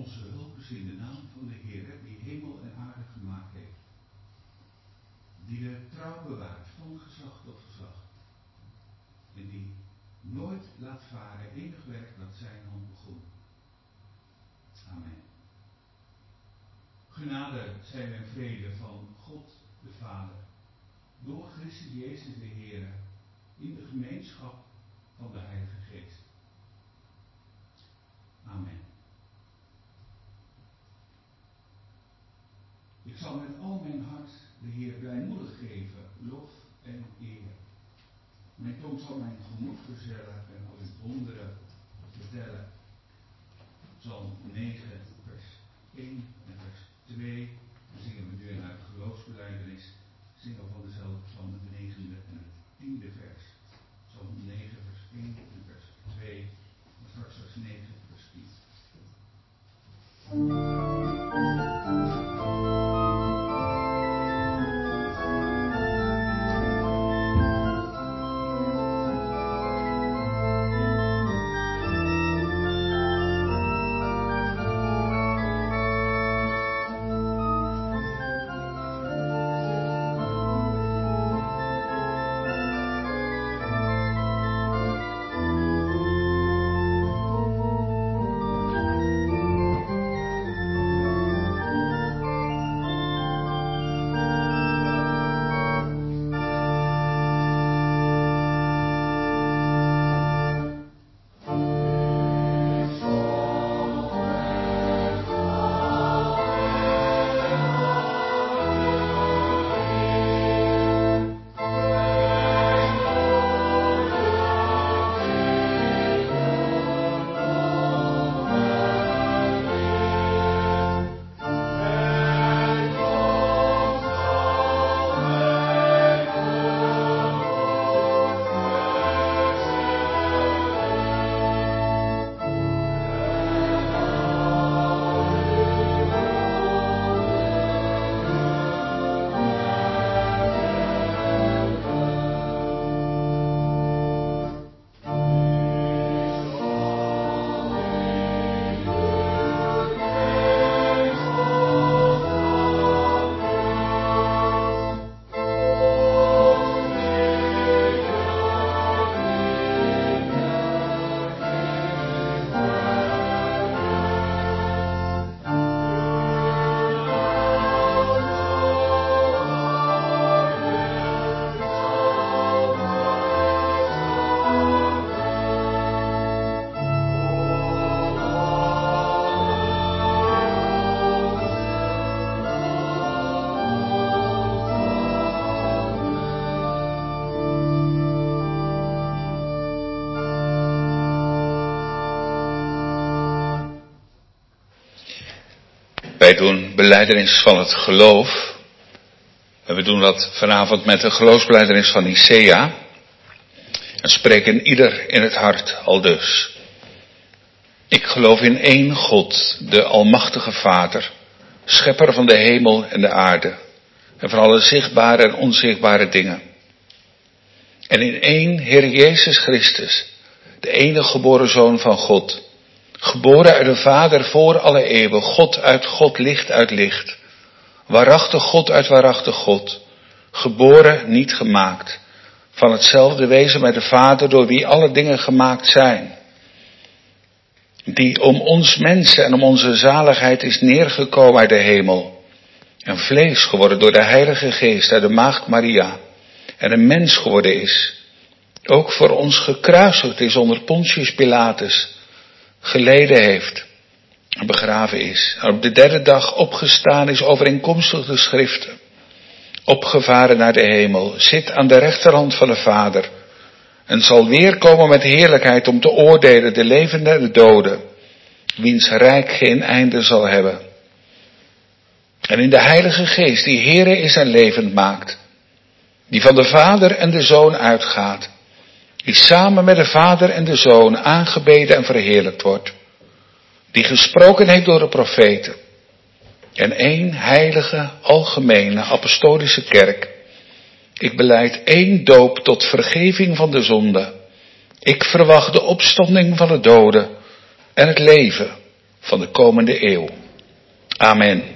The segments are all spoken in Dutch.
onze hulp is in de naam van de Heer, die hemel en aarde gemaakt heeft. Die de trouw bewaart van geslacht tot geslacht. En die nooit laat varen enig werk dat zijn hand begon. Amen. Genade zijn en vrede van God de Vader, door Christus Jezus de Heer, in de gemeenschap van de Heilige Geest. Amen. Ik zal met al mijn hart de Heer blijmoedig geven, lof en eer. Mijn tong zal mijn gemoed verzellen en al uw wonderen vertellen. Psalm 9, vers 1 en vers 2. Dan zingen we nu naar de geloofsbelijdenis. Zingen we van dezelfde van het 9e en het 10e vers. Psalm 9, vers 1 en vers 2. En straks vers 9, vers 10. Wij doen belijdenis van het geloof. En we doen dat vanavond met de geloofsbelijdenis van Nicea. En spreken ieder in het hart aldus. Ik geloof in één God, de almachtige Vader, schepper van de hemel en de aarde. En van alle zichtbare en onzichtbare dingen. En in één Heer Jezus Christus, de enige geboren Zoon van God. Geboren uit de Vader voor alle eeuwen, God uit God, licht uit licht. Waarachtig God uit waarachtig God. Geboren, niet gemaakt. Van hetzelfde wezen met de Vader, door wie alle dingen gemaakt zijn. Die om ons mensen en om onze zaligheid is neergekomen uit de hemel. En vlees geworden door de Heilige Geest uit de Maagd Maria. En een mens geworden is. Ook voor ons gekruisigd is onder Pontius Pilatus. Geleden heeft. En begraven is. En op de derde dag opgestaan is overeenkomstig de schriften. Opgevaren naar de hemel. Zit aan de rechterhand van de Vader. En zal weerkomen met heerlijkheid om te oordelen de levenden en de doden. Wiens rijk geen einde zal hebben. En in de Heilige Geest die Heere is en levend maakt. Die van de Vader en de Zoon uitgaat. Die samen met de Vader en de Zoon aangebeden en verheerlijkt wordt. Die gesproken heeft door de profeten. En één heilige, algemene, apostolische kerk. Ik belijd één doop tot vergeving van de zonde. Ik verwacht de opstanding van de doden en het leven van de komende eeuw. Amen.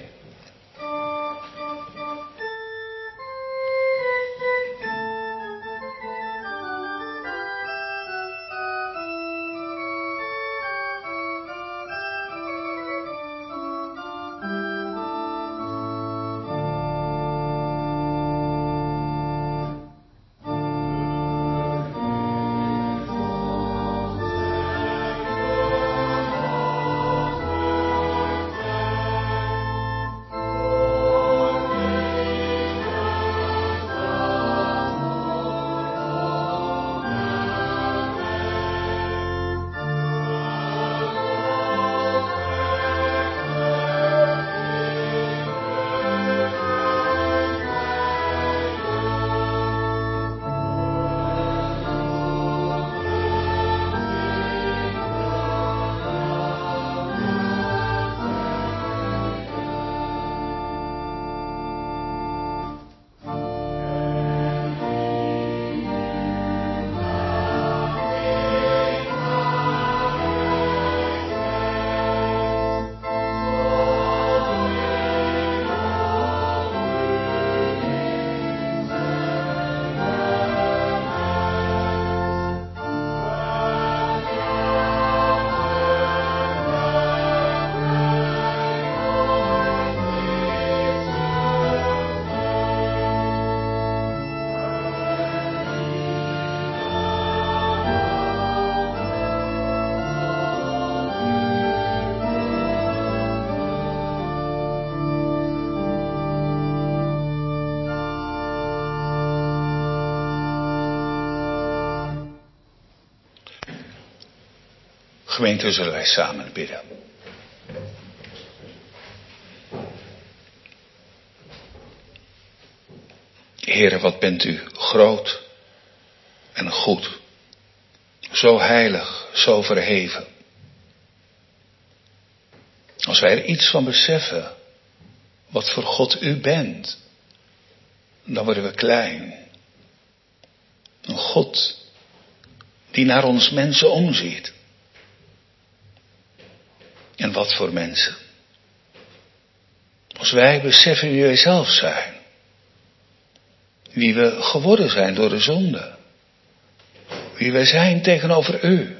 Gemeente, zullen wij samen bidden. Heere, wat bent u groot en goed. Zo heilig, zo verheven. Als wij er iets van beseffen, wat voor God u bent, dan worden we klein. Een God die naar ons mensen omziet. En wat voor mensen. Als wij beseffen wie wij zelf zijn. Wie we geworden zijn door de zonde. Wie wij zijn tegenover u.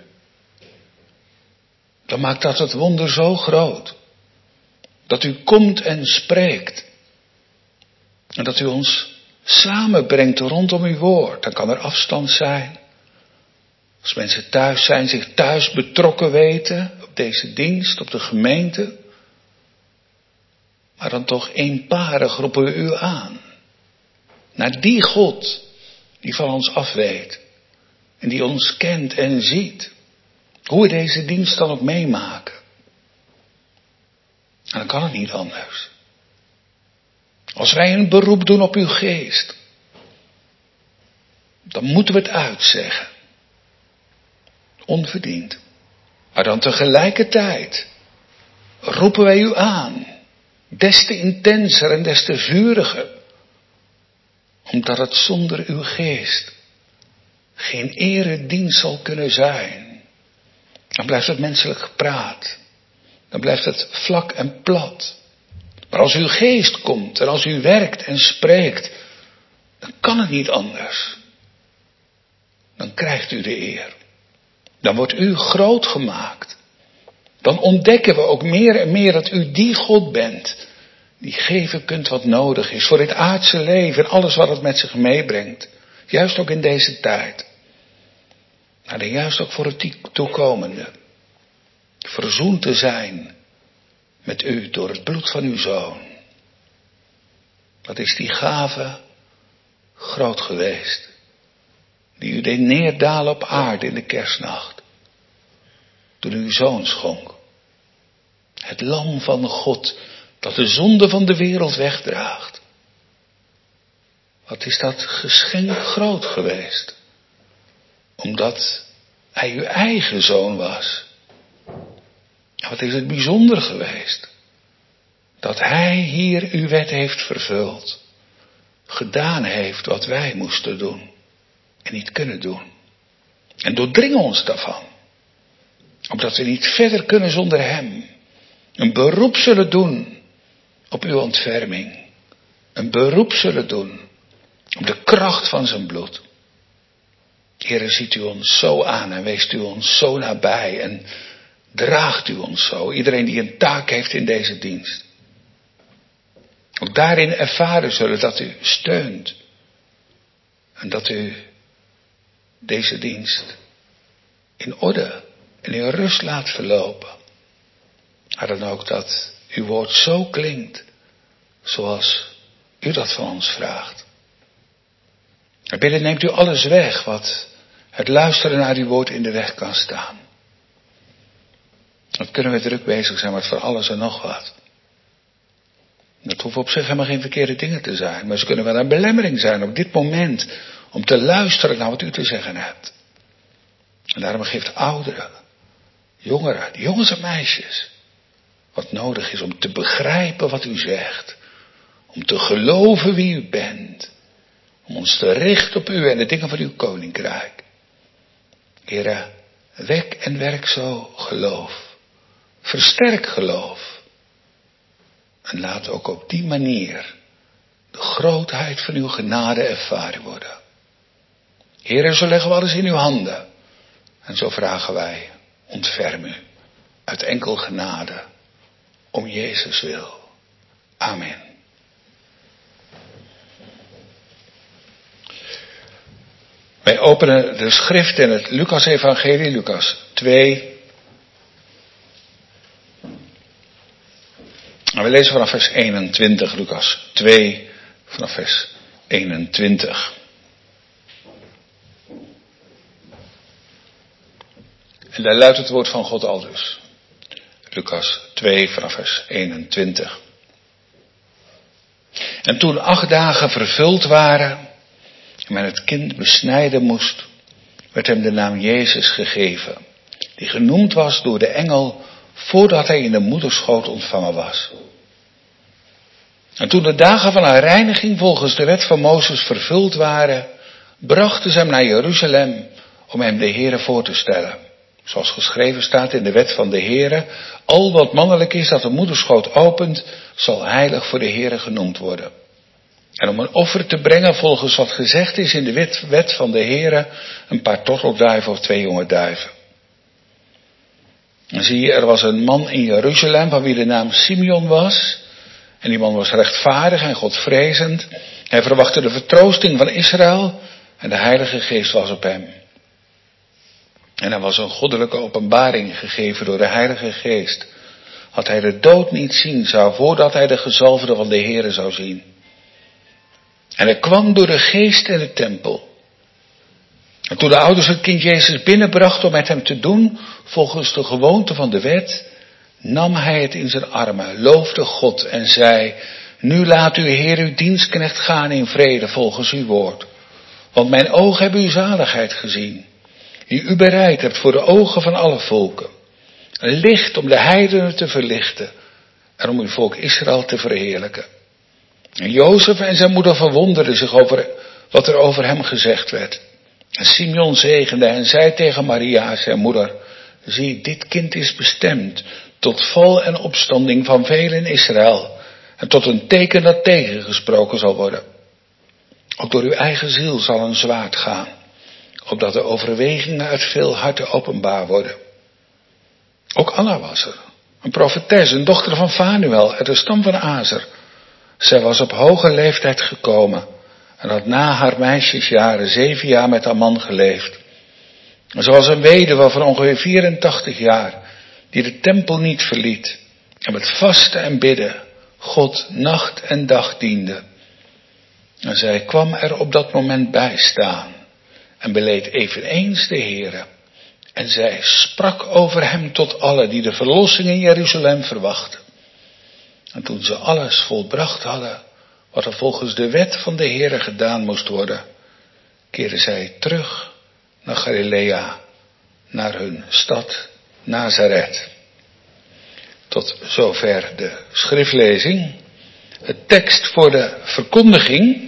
Dan maakt dat het wonder zo groot. Dat u komt en spreekt. En dat u ons samenbrengt rondom uw woord. Dan kan er afstand zijn. Als mensen thuis zijn, zich thuis betrokken weten op deze dienst, op de gemeente. Maar dan toch eenparig roepen we u aan. Naar die God die van ons afweet. En die ons kent en ziet. Hoe we deze dienst dan ook meemaken. En dan kan het niet anders. Als wij een beroep doen op uw geest. Dan moeten we het uitzeggen. Onverdiend. Maar dan tegelijkertijd roepen wij u aan. Des te intenser en des te vuriger. Omdat het zonder uw geest geen eredienst zal kunnen zijn. Dan blijft het menselijk gepraat. Dan blijft het vlak en plat. Maar als uw geest komt en als u werkt en spreekt, dan kan het niet anders. Dan krijgt u de eer. Dan wordt u groot gemaakt. Dan ontdekken we ook meer en meer dat u die God bent. Die geven kunt wat nodig is voor dit aardse leven en alles wat het met zich meebrengt. Juist ook in deze tijd. Maar dan juist ook voor het toekomende. Verzoend te zijn met u door het bloed van uw Zoon. Wat is die gave groot geweest. Die u deed neerdalen op aarde in de kerstnacht. Toen u uw Zoon schonk. Het lam van God dat de zonde van de wereld wegdraagt. Wat is dat geschenk groot geweest. Omdat hij uw eigen Zoon was. En wat is het bijzonder geweest. Dat hij hier uw wet heeft vervuld. Gedaan heeft wat wij moesten doen. En niet kunnen doen. En doordring ons daarvan. Omdat we niet verder kunnen zonder hem. een beroep zullen doen op uw ontferming. Een beroep zullen doen op de kracht van zijn bloed. Heere, ziet u ons zo aan en weest u ons zo nabij en draagt u ons zo. Iedereen die een taak heeft in deze dienst. Ook daarin ervaren zullen dat u steunt. En dat u deze dienst in orde en in rust laat verlopen. Maar dan ook dat uw woord zo klinkt zoals u dat van ons vraagt. En binnen neemt u alles weg wat het luisteren naar uw woord in de weg kan staan. Dan kunnen we druk bezig zijn met van alles en nog wat. Dat hoeven op zich helemaal geen verkeerde dingen te zijn. Maar ze kunnen wel een belemmering zijn op dit moment om te luisteren naar wat u te zeggen hebt. En daarom geeft ouderen, jongeren, jongens en meisjes, wat nodig is om te begrijpen wat u zegt. Om te geloven wie u bent. Om ons te richten op u en de dingen van uw koninkrijk. Heere, wek en werk zo geloof. Versterk geloof. En laat ook op die manier de grootheid van uw genade ervaren worden. Heere, zo leggen we alles in uw handen. En zo vragen wij, ontferm u uit enkel genade, om Jezus wil. Amen. Wij openen de schrift in het Lucas-evangelie, Lucas 2. En we lezen vanaf vers 21, Lucas 2, vanaf vers 21. En daar luidt het woord van God aldus. Lucas 2, vanaf vers 21. En toen 8 dagen vervuld waren en men het kind besnijden moest, werd hem de naam Jezus gegeven, die genoemd was door de engel voordat hij in de moederschoot ontvangen was. En toen de dagen van haar reiniging volgens de wet van Mozes vervuld waren, brachten ze hem naar Jeruzalem om hem de Heere voor te stellen. Zoals geschreven staat in de wet van de Heere, al wat mannelijk is dat de moederschoot opent, zal heilig voor de Heere genoemd worden. En om een offer te brengen volgens wat gezegd is in de wet van de Heere, een paar tortelduiven of 2 jonge duiven. En zie je, er was een man in Jeruzalem van wie de naam Simeon was. En die man was rechtvaardig en godvrezend. Hij verwachtte de vertroosting van Israël en de Heilige Geest was op hem. En er was een goddelijke openbaring gegeven door de Heilige Geest. Had hij de dood niet zien zou, voordat hij de gezalfde van de Heere zou zien. En hij kwam door de Geest in de tempel. En toen de ouders het kind Jezus binnenbrachten om met hem te doen, volgens de gewoonte van de wet, nam hij het in zijn armen, loofde God en zei, nu laat uw Heer uw dienstknecht gaan in vrede volgens uw woord. Want mijn ogen hebben uw zaligheid gezien, die u bereid hebt voor de ogen van alle volken. Een licht om de heidenen te verlichten en om uw volk Israël te verheerlijken. En Jozef en zijn moeder verwonderden zich over wat er over hem gezegd werd. En Simeon zegende en zei tegen Maria, zijn moeder, zie, dit kind is bestemd tot val en opstanding van velen in Israël en tot een teken dat tegengesproken zal worden. Ook door uw eigen ziel zal een zwaard gaan, opdat de overwegingen uit veel harten openbaar worden. Ook Anna was er, een profetes, een dochter van Fanuel uit de stam van Azer. Zij was op hoge leeftijd gekomen en had na haar meisjesjaren 7 jaar met haar man geleefd. En ze was een weduwe van ongeveer 84 jaar, die de tempel niet verliet en met vasten en bidden God nacht en dag diende. En zij kwam er op dat moment bij staan en beleed eveneens de Heere. En zij sprak over hem tot allen die de verlossing in Jeruzalem verwachten. En toen ze alles volbracht hadden, wat er volgens de wet van de Heere gedaan moest worden, keerden zij terug naar Galilea, naar hun stad Nazareth. Tot zover de schriftlezing. Het tekst voor de verkondiging,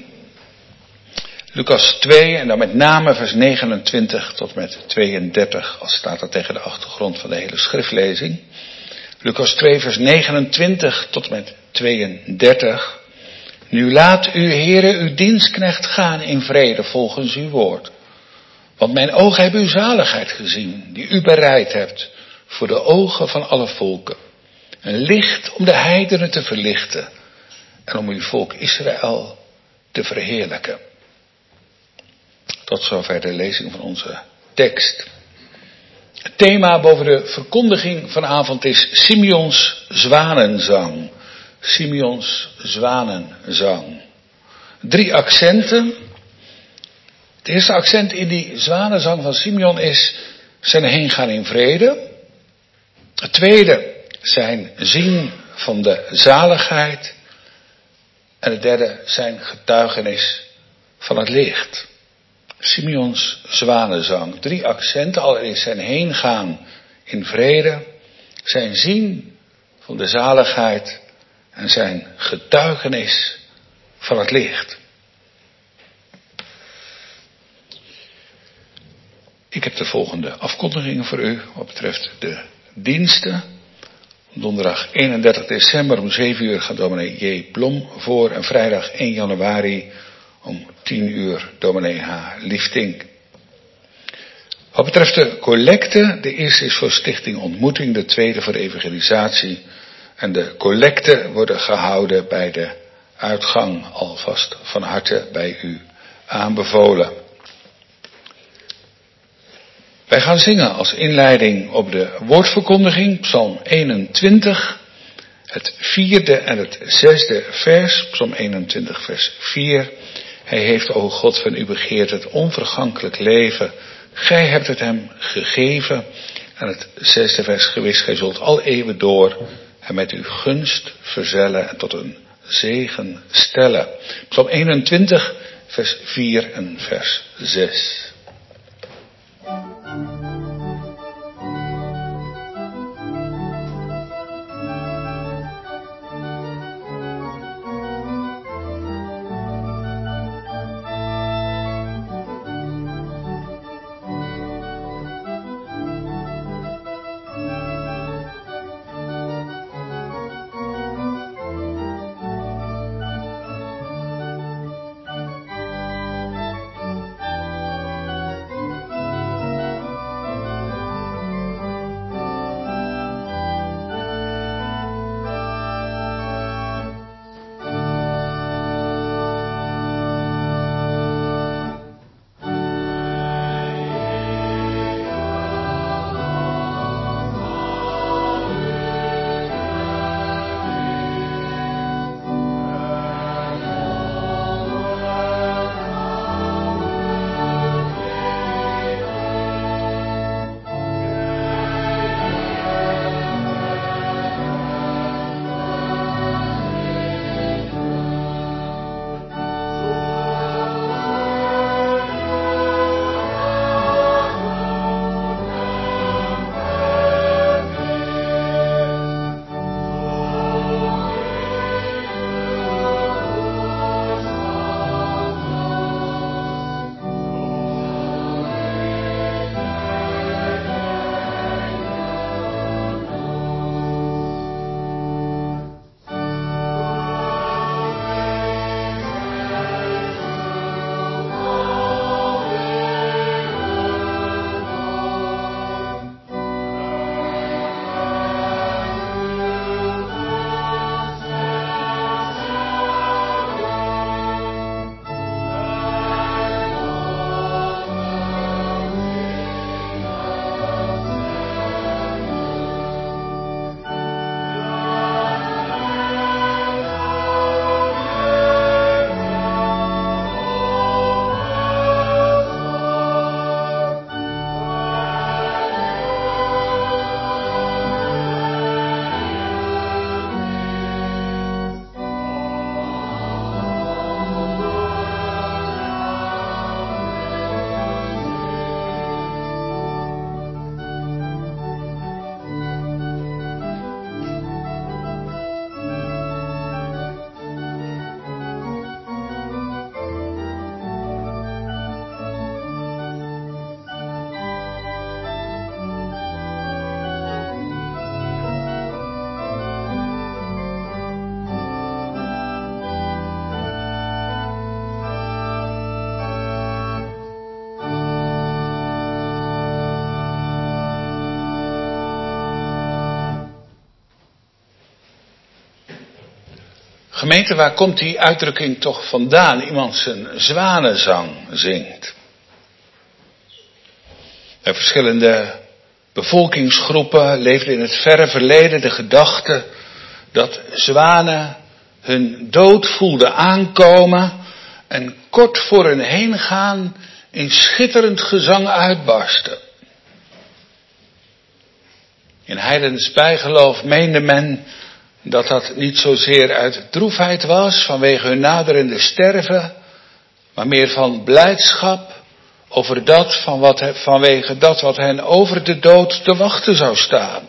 Lucas 2 en dan met name vers 29 tot met 32, als staat dat tegen de achtergrond van de hele schriftlezing. Lucas 2 vers 29 tot en met 32. Nu laat u, Heere, uw dienstknecht gaan in vrede volgens uw woord. Want mijn ogen hebben uw zaligheid gezien, die u bereid hebt voor de ogen van alle volken. Een licht om de heidenen te verlichten en om uw volk Israël te verheerlijken. Tot zover de lezing van onze tekst. Het thema boven de verkondiging vanavond is Simeons zwanenzang. Simeons zwanenzang. 3 accenten. Het eerste accent in die zwanenzang van Simeon is zijn heengaan in vrede. Het tweede, zijn zien van de zaligheid. En het derde, zijn getuigenis van het licht. Simeons zwanenzang. 3 accenten. Allereerst zijn heengaan in vrede. Zijn zien van de zaligheid. En zijn getuigenis van het licht. Ik heb de volgende afkondigingen voor u wat betreft de diensten. Donderdag 31 december om 7 uur gaat dominee J. Blom voor. En vrijdag 1 januari om 10 uur dominee H. Liefding. Wat betreft de collecte, de eerste is voor Stichting Ontmoeting, de tweede voor de evangelisatie. En de collecte worden gehouden bij de uitgang, alvast van harte bij u aanbevolen. Wij gaan zingen als inleiding op de woordverkondiging, Psalm 21, het 4e en het 6e vers, Psalm 21 vers 4. Hij heeft, o God, van u begeerd het onvergankelijk leven. Gij hebt het hem gegeven. En het 6e vers, gewis, gij zult al eeuwen door en met uw gunst verzellen en tot een zegen stellen. Psalm 21 vers 4 en vers 6. Gemeente, waar komt die uitdrukking toch vandaan? Iemand zijn zwanenzang zingt. Bij verschillende bevolkingsgroepen leefde in het verre verleden de gedachte dat zwanen hun dood voelden aankomen en kort voor hun heen gaan in schitterend gezang uitbarsten. In heidens bijgeloof meende men dat dat niet zozeer uit droefheid was vanwege hun naderende sterven, maar meer van blijdschap over vanwege dat wat hen over de dood te wachten zou staan.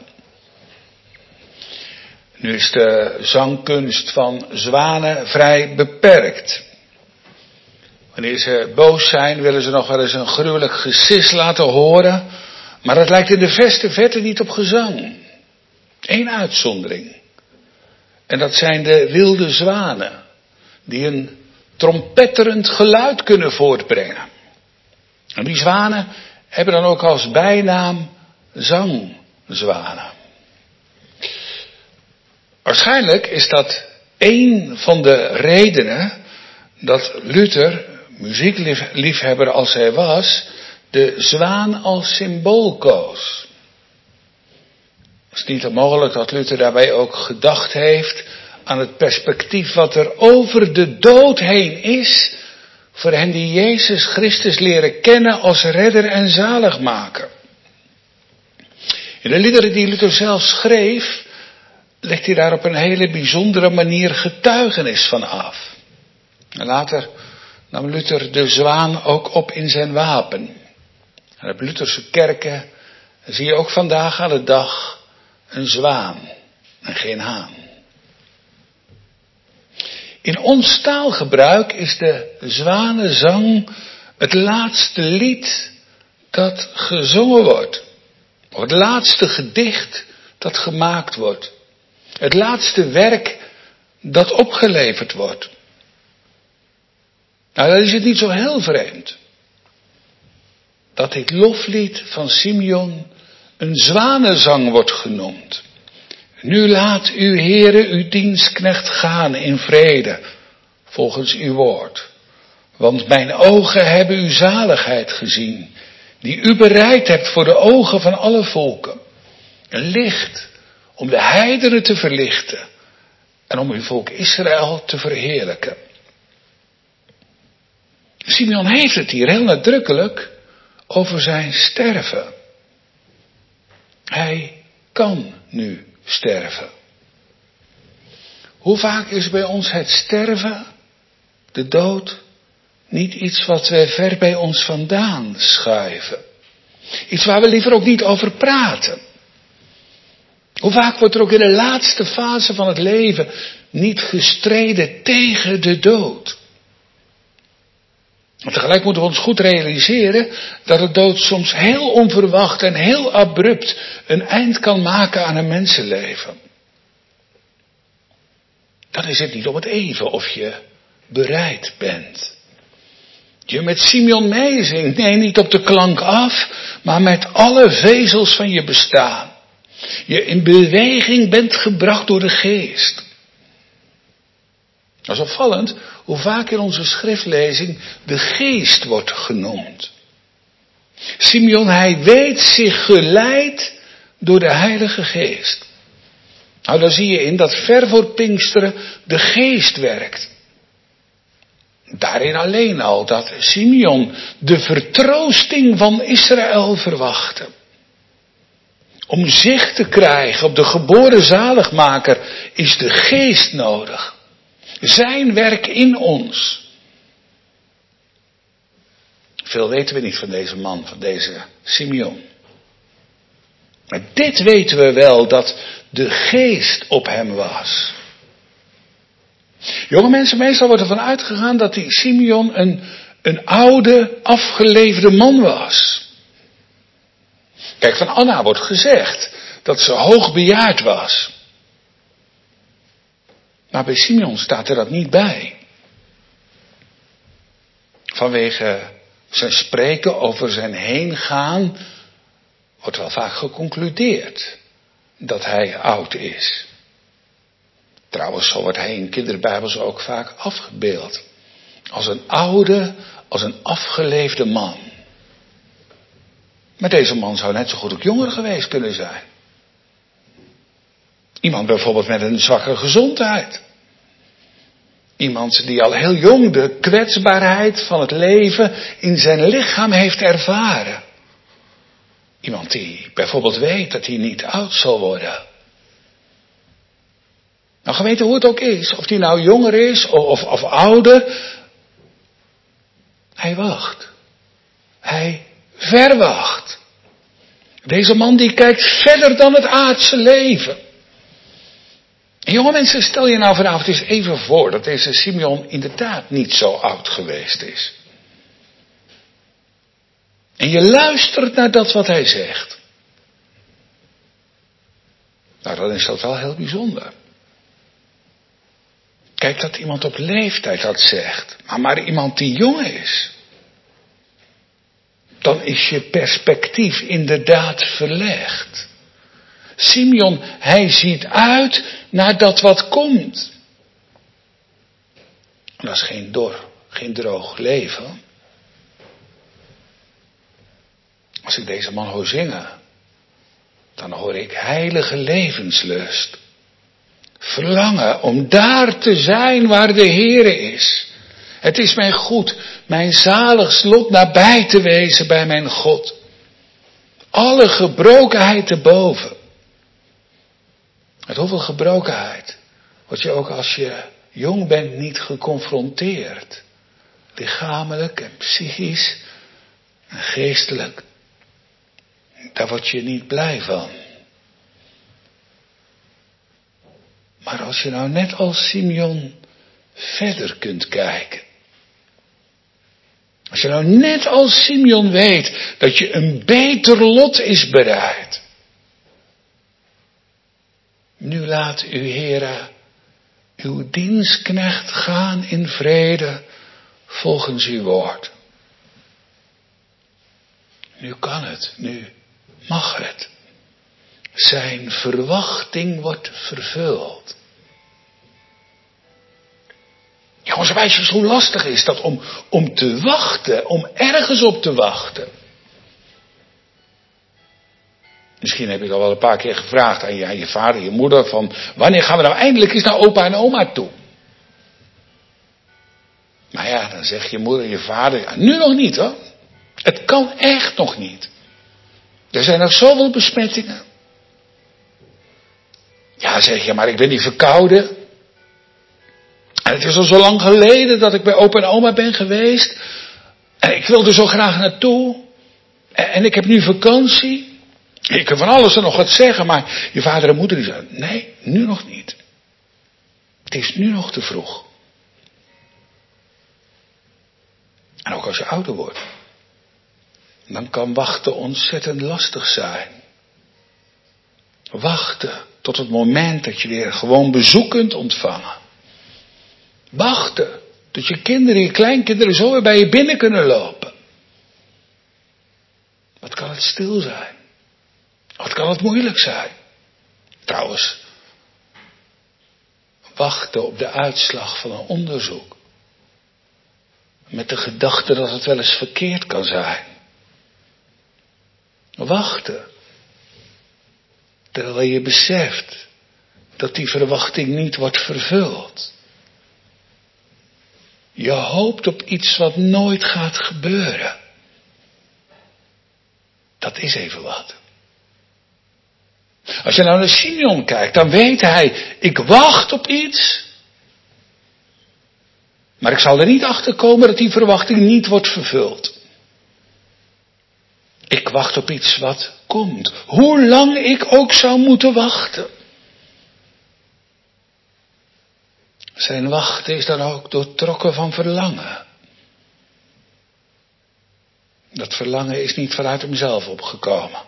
Nu is de zangkunst van zwanen vrij beperkt. Wanneer ze boos zijn, willen ze nog wel eens een gruwelijk gesis laten horen, maar dat lijkt in de verste verte niet op gezang. Eén uitzondering. En dat zijn de wilde zwanen, die een trompetterend geluid kunnen voortbrengen. En die zwanen hebben dan ook als bijnaam zangzwanen. Waarschijnlijk is dat één van de redenen dat Luther, muziekliefhebber als hij was, de zwaan als symbool koos. Het is niet onmogelijk dat Luther daarbij ook gedacht heeft aan het perspectief wat er over de dood heen is voor hen die Jezus Christus leren kennen als redder en zaligmaker. In de liederen die Luther zelf schreef, legt hij daar op een hele bijzondere manier getuigenis van af. En later nam Luther de zwaan ook op in zijn wapen. En op Lutherse kerken zie je ook vandaag aan de dag een zwaan en geen haan. In ons taalgebruik is de zwanenzang het laatste lied dat gezongen wordt. Of het laatste gedicht dat gemaakt wordt. Het laatste werk dat opgeleverd wordt. Nou, dan is het niet zo heel vreemd dat dit loflied van Simeon een zwanenzang wordt genoemd. Nu laat uw Heere uw dienstknecht gaan in vrede, volgens uw woord. Want mijn ogen hebben uw zaligheid gezien, die u bereid hebt voor de ogen van alle volken. Een licht om de heidenen te verlichten en om uw volk Israël te verheerlijken. Simeon heeft het hier heel nadrukkelijk over zijn sterven. Hij kan nu sterven. Hoe vaak is bij ons het sterven, de dood, niet iets wat we ver bij ons vandaan schuiven? Iets waar we liever ook niet over praten. Hoe vaak wordt er ook in de laatste fase van het leven niet gestreden tegen de dood? Maar tegelijk moeten we ons goed realiseren dat de dood soms heel onverwacht en heel abrupt een eind kan maken aan een mensenleven. Dan is het niet om het even of je bereid bent. Je met Simeon meezingt, nee, niet op de klank af, maar met alle vezels van je bestaan. Je in beweging bent gebracht door de geest. Dat is opvallend hoe vaak in onze schriftlezing de geest wordt genoemd. Simeon, hij weet zich geleid door de Heilige Geest. Nou, daar zie je in dat ver voor Pinksteren de geest werkt. Daarin alleen al dat Simeon de vertroosting van Israël verwachtte. Om zicht te krijgen op de geboren zaligmaker is de geest nodig. Zijn werk in ons. Veel weten we niet van deze man, van deze Simeon. Maar dit weten we wel, dat de geest op hem was. Jonge mensen, meestal wordt ervan uitgegaan dat die Simeon een oude, afgeleefde man was. Kijk, van Anna wordt gezegd dat ze hoogbejaard was. Maar bij Simeon staat er dat niet bij. Vanwege zijn spreken over zijn heengaan wordt wel vaak geconcludeerd dat hij oud is. Trouwens, zo wordt hij in kinderbijbels ook vaak afgebeeld. Als een oude, als een afgeleefde man. Maar deze man zou net zo goed ook jonger geweest kunnen zijn. Iemand bijvoorbeeld met een zwakke gezondheid. Iemand die al heel jong de kwetsbaarheid van het leven in zijn lichaam heeft ervaren. Iemand die bijvoorbeeld weet dat hij niet oud zal worden. Nou, geweten hoe het ook is, of die nou jonger is of ouder. Hij wacht. Hij verwacht. Deze man die kijkt verder dan het aardse leven. En jonge mensen, stel je nou vanavond eens even voor dat deze Simeon inderdaad niet zo oud geweest is. En je luistert naar dat wat hij zegt. Nou, dan is dat wel heel bijzonder. Kijk, dat iemand op leeftijd dat zegt, maar iemand die jong is. Dan is je perspectief inderdaad verlegd. Simeon, hij ziet uit naar dat wat komt. Dat is geen droog leven. Als ik deze man hoor zingen, dan hoor ik heilige levenslust. Verlangen om daar te zijn waar de Heere is. Het is mij goed, mijn zalig lot nabij te wezen bij mijn God. Alle gebrokenheid te boven. Met hoeveel gebrokenheid word je ook als je jong bent niet geconfronteerd. Lichamelijk en psychisch en geestelijk. Daar word je niet blij van. Maar als je nou net als Simeon verder kunt kijken. Als je nou net als Simeon weet dat je een beter lot is bereid. Nu laat uw Heere uw dienstknecht gaan in vrede volgens uw woord. Nu kan het, nu mag het. Zijn verwachting wordt vervuld. Jongens, meisjes, hoe lastig is dat om te wachten, om ergens op te wachten. Misschien heb je al wel een paar keer gevraagd aan je vader, je moeder, van wanneer gaan we nou eindelijk eens naar opa en oma toe? Maar ja, dan zegt je moeder, je vader, ja, nu nog niet hoor. Het kan echt nog niet. Er zijn nog zoveel besmettingen. Ja, zeg je, maar ik ben niet verkouden. En het is al zo lang geleden dat ik bij opa en oma ben geweest. En ik wil er zo graag naartoe. En ik heb nu vakantie. Ik kan van alles en nog wat zeggen, maar je vader en moeder die zeggen, nee, nu nog niet. Het is nu nog te vroeg. En ook als je ouder wordt, dan kan wachten ontzettend lastig zijn. Wachten tot het moment dat je weer gewoon bezoek kunt ontvangen. Wachten tot je kinderen, je kleinkinderen zo weer bij je binnen kunnen lopen. Wat kan het stil zijn? Wat kan het moeilijk zijn? Trouwens, wachten op de uitslag van een onderzoek. Met de gedachte dat het wel eens verkeerd kan zijn. Wachten. Terwijl je beseft dat die verwachting niet wordt vervuld. Je hoopt op iets wat nooit gaat gebeuren. Dat is even wat. Als je nou naar Simeon kijkt, dan weet hij, ik wacht op iets. Maar ik zal er niet achter komen dat die verwachting niet wordt vervuld. Ik wacht op iets wat komt. Hoe lang ik ook zou moeten wachten. Zijn wachten is dan ook doortrokken van verlangen. Dat verlangen is niet vanuit hemzelf opgekomen.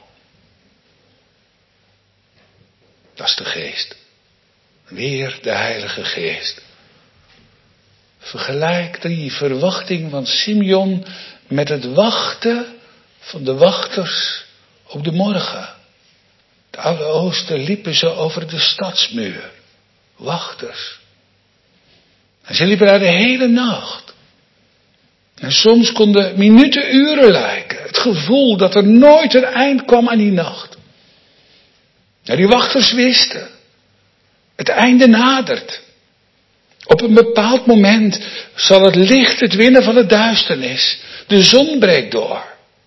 Dat is de geest. Weer de Heilige Geest. Vergelijk die verwachting van Simeon met het wachten van de wachters op de morgen. De oude oosten liepen ze over de stadsmuur. wachters. En ze liepen daar de hele nacht. En soms konden minuten, uren lijken. Het gevoel dat er nooit een eind kwam aan die nacht. En die wachters wisten, het einde nadert. Op een bepaald moment zal het licht het winnen van de duisternis. De zon breekt door.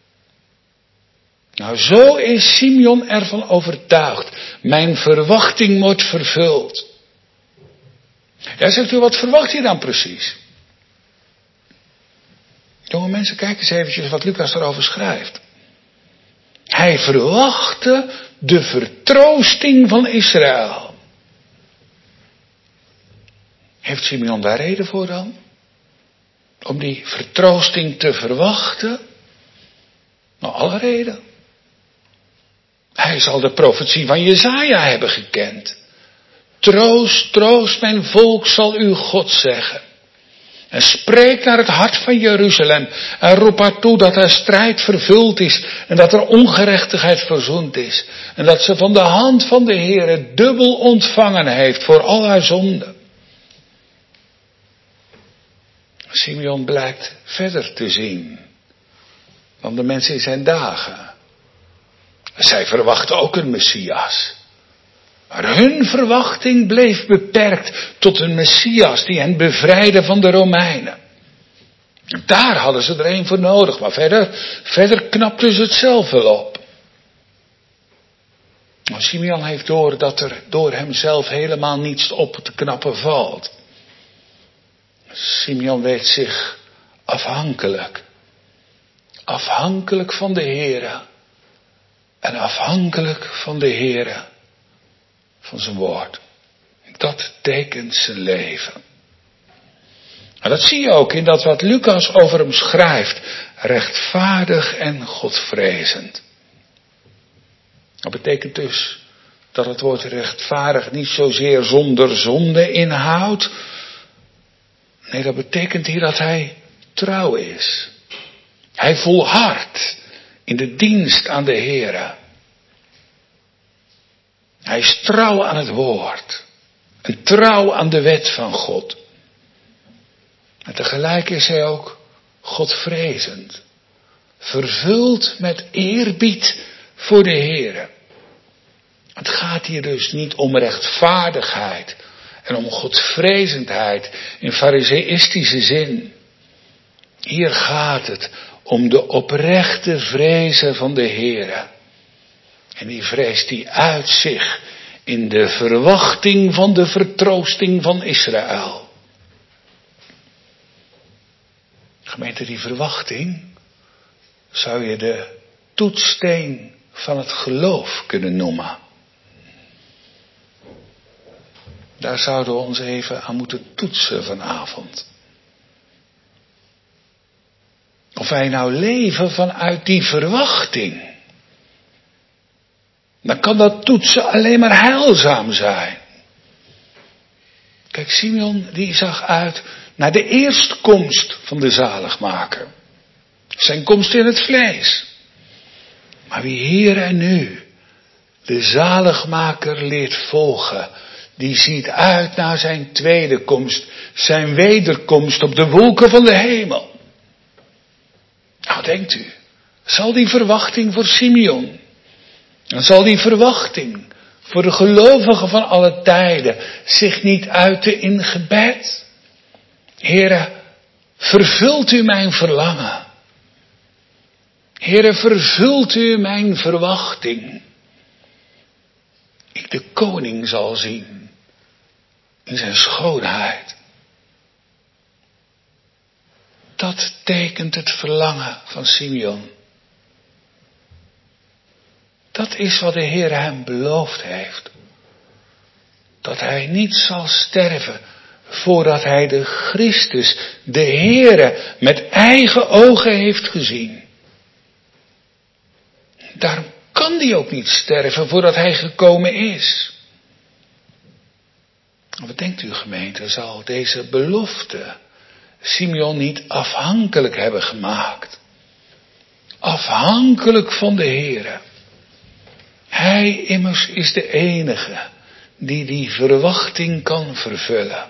Nou, zo is Simeon ervan overtuigd. Mijn verwachting wordt vervuld. Ja, zegt u, wat verwacht je dan precies? Jonge mensen, kijk eens eventjes wat Lucas erover schrijft. Hij verwachtte de vertroosting van Israël. Heeft Simeon daar reden voor dan? Om die vertroosting te verwachten? Nou, alle reden. Hij zal de profetie van Jesaja hebben gekend. Troost, troost, mijn volk, zal uw God zeggen. En spreek naar het hart van Jeruzalem. En roep haar toe dat haar strijd vervuld is. En dat er ongerechtigheid verzoend is. En dat ze van de hand van de Heere dubbel ontvangen heeft voor al haar zonden. Simeon blijkt verder te zien dan de mensen in zijn dagen. Zij verwachten ook een Messias. Maar hun verwachting bleef beperkt tot een Messias die hen bevrijdde van de Romeinen. Daar hadden ze er een voor nodig, maar verder knapten ze het zelf wel op. Maar Simeon heeft door dat er door hemzelf helemaal niets op te knappen valt. Simeon weet zich afhankelijk. Afhankelijk van de Heere. En afhankelijk van de Heere. Van zijn woord. Dat tekent zijn leven. En dat zie je ook in dat wat Lucas over hem schrijft. Rechtvaardig en godvrezend. Dat betekent dus dat het woord rechtvaardig niet zozeer zonder zonde inhoudt. Nee, dat betekent hier dat hij trouw is. Hij volhardt in de dienst aan de Heere. Hij is trouw aan het woord. En trouw aan de wet van God. En tegelijk is hij ook godvrezend. Vervuld met eerbied voor de Heere. Het gaat hier dus niet om rechtvaardigheid. En om godvrezendheid in farizeïstische zin. Hier gaat het om de oprechte vrezen van de Heere. En die vrees die uit zich in de verwachting van de vertroosting van Israël. Gemeente, die verwachting zou je de toetssteen van het geloof kunnen noemen. Daar zouden we ons even aan moeten toetsen vanavond. Of wij nou leven vanuit die verwachting. Dan kan dat toetsen alleen maar heilzaam zijn. Kijk, Simeon die zag uit naar de eerstkomst van de zaligmaker. Zijn komst in het vlees. Maar wie hier en nu de zaligmaker leert volgen, die ziet uit naar zijn tweede komst, zijn wederkomst op de wolken van de hemel. Nou, denkt u, zal die verwachting voor Simeon, en zal die verwachting voor de gelovigen van alle tijden zich niet uiten in gebed? Heere, vervult u mijn verlangen. Heere, vervult u mijn verwachting. Ik de koning zal zien in zijn schoonheid. Dat tekent het verlangen van Simeon. Dat is wat de Heer hem beloofd heeft. Dat hij niet zal sterven voordat hij de Christus, de Heere, met eigen ogen heeft gezien. Daarom kan hij ook niet sterven voordat hij gekomen is. Wat denkt u, gemeente, zal deze belofte Simeon niet afhankelijk hebben gemaakt? Afhankelijk van de Heere. Hij immers is de enige die verwachting kan vervullen.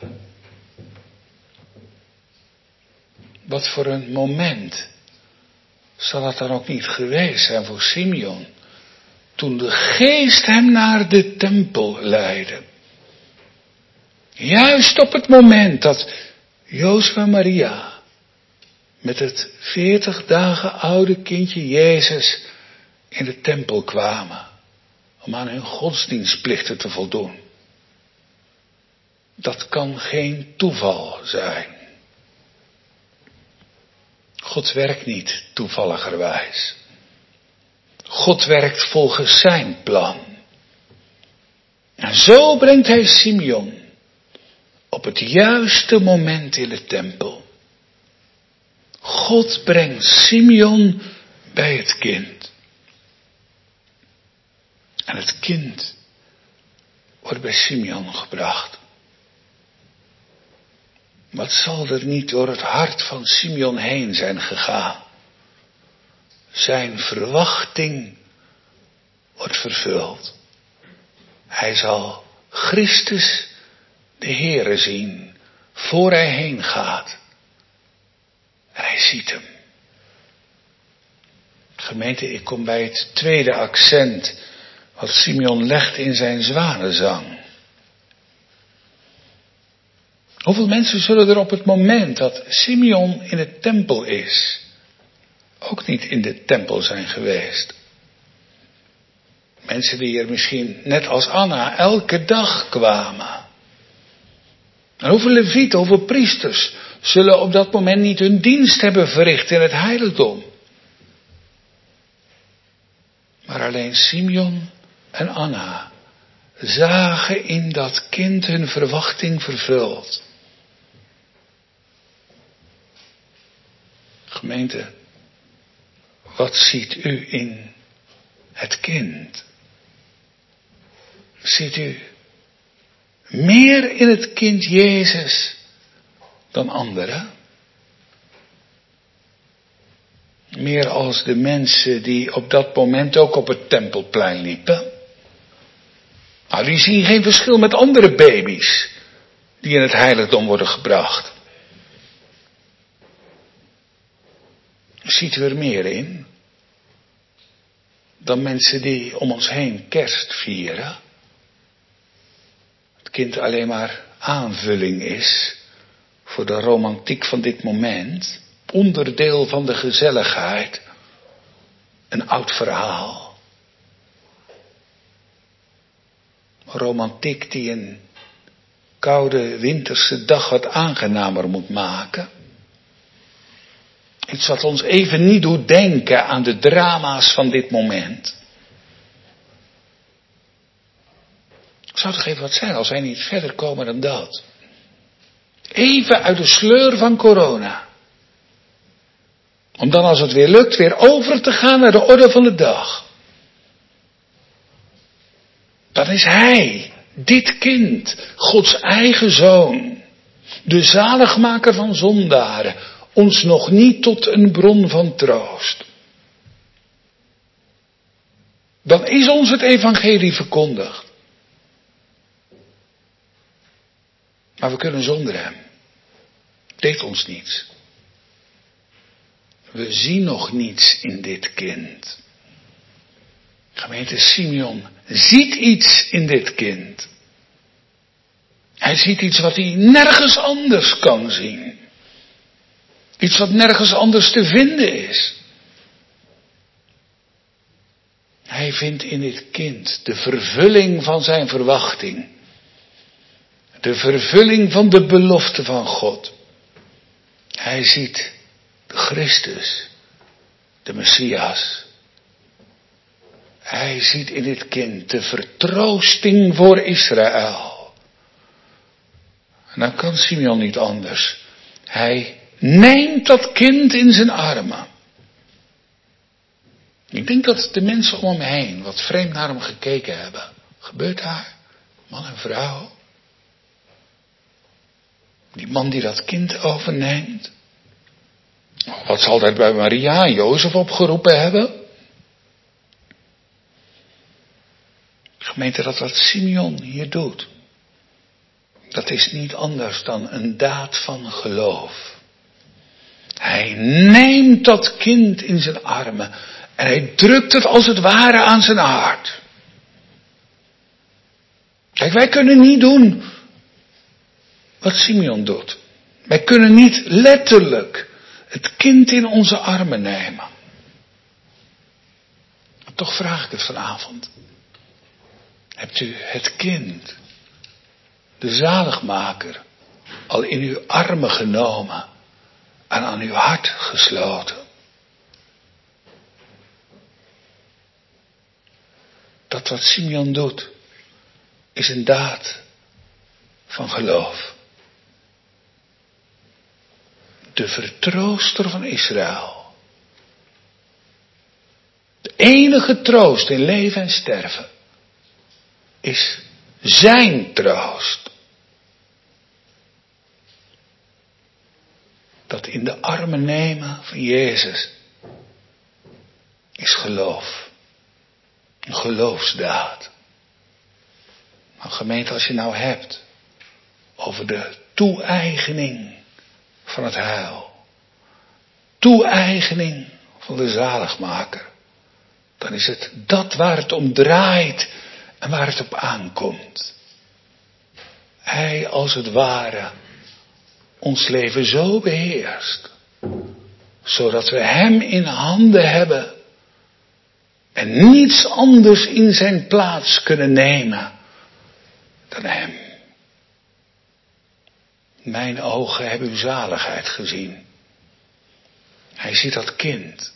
Wat voor een moment zal het dan ook niet geweest zijn voor Simeon, toen de geest hem naar de tempel leidde. Juist op het moment dat Jozef en Maria met het 40 dagen oude kindje Jezus in de tempel kwamen om aan hun godsdienstplichten te voldoen. Dat kan geen toeval zijn. God werkt niet toevalligerwijs. God werkt volgens zijn plan. En zo brengt hij Simeon op het juiste moment in de tempel. God brengt Simeon bij het kind. En het kind wordt bij Simeon gebracht. Wat zal er niet door het hart van Simeon heen zijn gegaan? Zijn verwachting wordt vervuld. Hij zal Christus de Heere zien voor hij heen gaat. En hij ziet hem. Gemeente, ik kom bij het tweede accent wat Simeon legt in zijn zwanenzang. Hoeveel mensen zullen er op het moment dat Simeon in de tempel is, ook niet in de tempel zijn geweest? Mensen die er misschien net als Anna elke dag kwamen. En hoeveel levieten, hoeveel priesters zullen op dat moment niet hun dienst hebben verricht in het heiligdom? Maar alleen Simeon en Anna zagen in dat kind hun verwachting vervuld. Gemeente, wat ziet u in het kind? Ziet u meer in het kind Jezus dan anderen? Meer als de mensen die op dat moment ook op het tempelplein liepen? Nou, die zien geen verschil met andere baby's die in het heiligdom worden gebracht. Ziet u er meer in dan mensen die om ons heen kerst vieren? Het kind alleen maar aanvulling is voor de romantiek van dit moment, onderdeel van de gezelligheid, een oud verhaal. Romantiek die een koude winterse dag wat aangenamer moet maken. Iets wat ons even niet doet denken aan de drama's van dit moment. Zou toch even wat zijn als wij niet verder komen dan dat? Even uit de sleur van corona. Om dan als het weer lukt weer over te gaan naar de orde van de dag. Dan is hij, dit kind, Gods eigen zoon, de zaligmaker van zondaren, ons nog niet tot een bron van troost. Dan is ons het evangelie verkondigd. Maar we kunnen zonder hem. Deed ons niets. We zien nog niets in dit kind. Gemeente, Simeon ziet iets in dit kind. Hij ziet iets wat hij nergens anders kan zien. Iets wat nergens anders te vinden is. Hij vindt in dit kind de vervulling van zijn verwachting. De vervulling van de belofte van God. Hij ziet de Christus, de Messias. Hij ziet in dit kind de vertroosting voor Israël. En dan kan Simeon niet anders. Hij neemt dat kind in zijn armen. Ik denk dat de mensen om hem heen wat vreemd naar hem gekeken hebben. Gebeurt daar? Man en vrouw. Die man die dat kind overneemt. Wat zal dat bij Maria en Jozef opgeroepen hebben? Gemeente, dat wat Simeon hier doet, dat is niet anders dan een daad van geloof. Hij neemt dat kind in zijn armen en hij drukt het als het ware aan zijn hart. Kijk, wij kunnen niet doen wat Simeon doet. Wij kunnen niet letterlijk het kind in onze armen nemen. Maar toch vraag ik het vanavond. Hebt u het kind, de zaligmaker, al in uw armen genomen en aan uw hart gesloten? Dat wat Simeon doet, is een daad van geloof. De vertrooster van Israël. De enige troost in leven en sterven is zijn troost. Dat in de armen nemen van Jezus is geloof. Een geloofsdaad. Maar gemeente, als je nou hebt over de toe-eigening van het heil. Toe-eigening van de zaligmaker. Dan is het dat waar het om draait en waar het op aankomt. Hij als het ware ons leven zo beheerst. Zodat we hem in handen hebben. En niets anders in zijn plaats kunnen nemen dan hem. Mijn ogen hebben uw zaligheid gezien. Hij ziet dat kind.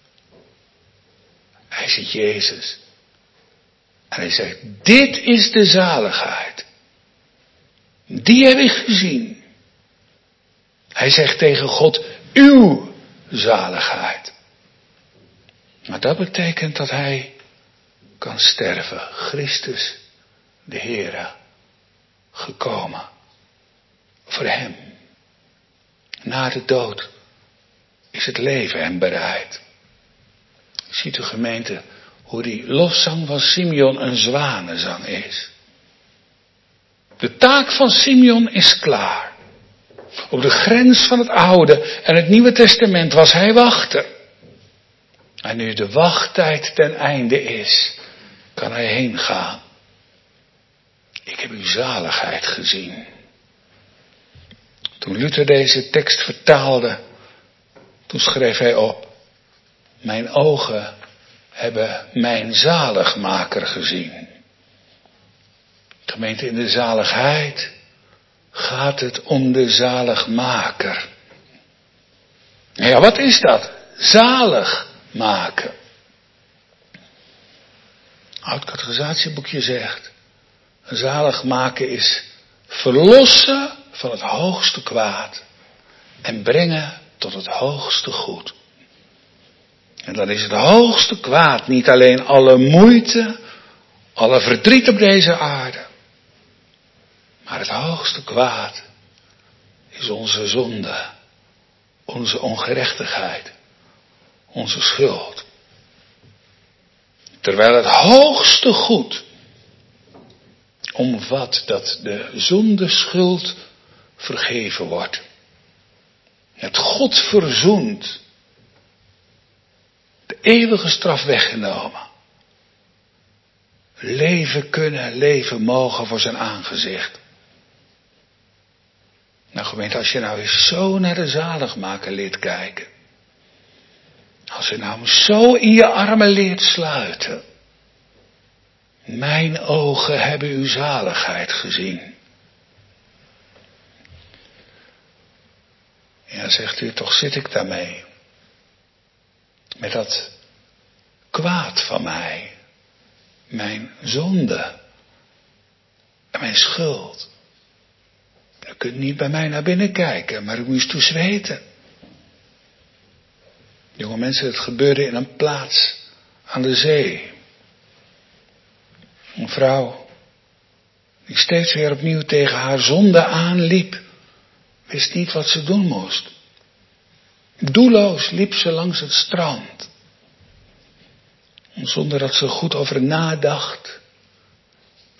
Hij ziet Jezus. En hij zegt, dit is de zaligheid. Die heb ik gezien. Hij zegt tegen God, uw zaligheid. Maar dat betekent dat hij kan sterven. Christus, de Heere, gekomen. Voor hem. Na de dood is het leven hem bereid. Ziet u gemeente hoe die lofzang van Simeon een zwanenzang is. De taak van Simeon is klaar. Op de grens van het Oude en het Nieuwe Testament was hij wachter. En nu de wachttijd ten einde is, kan hij heen gaan. Ik heb uw zaligheid gezien. Toen Luther deze tekst vertaalde, toen schreef hij op, mijn ogen hebben mijn zaligmaker gezien. Gemeente, in de zaligheid gaat het om de zaligmaker. Ja, wat is dat? Zalig maken. Oud categorisatieboekje zegt, zalig maken is verlossen van het hoogste kwaad en brengen tot het hoogste goed. En dan is het hoogste kwaad niet alleen alle moeite, alle verdriet op deze aarde, maar het hoogste kwaad is onze zonde, onze ongerechtigheid, onze schuld. Terwijl het hoogste goed omvat dat de zondeschuld vergeven wordt. Het God verzoent. De eeuwige straf weggenomen. Leven kunnen, leven mogen voor zijn aangezicht. Nou gemeente, als je nou eens zo naar de zaligmaker leert kijken. Als je nou hem zo in je armen leert sluiten. Mijn ogen hebben uw zaligheid gezien. Ja, zegt u, toch zit ik daarmee. Met dat kwaad van mij. Mijn zonde. En mijn schuld. U kunt niet bij mij naar binnen kijken, maar u moet eens toe weten. Jonge mensen, het gebeurde in een plaats aan de zee. Een vrouw die steeds weer opnieuw tegen haar zonde aanliep, wist niet wat ze doen moest. Doelloos liep ze langs het strand. Zonder dat ze goed over nadacht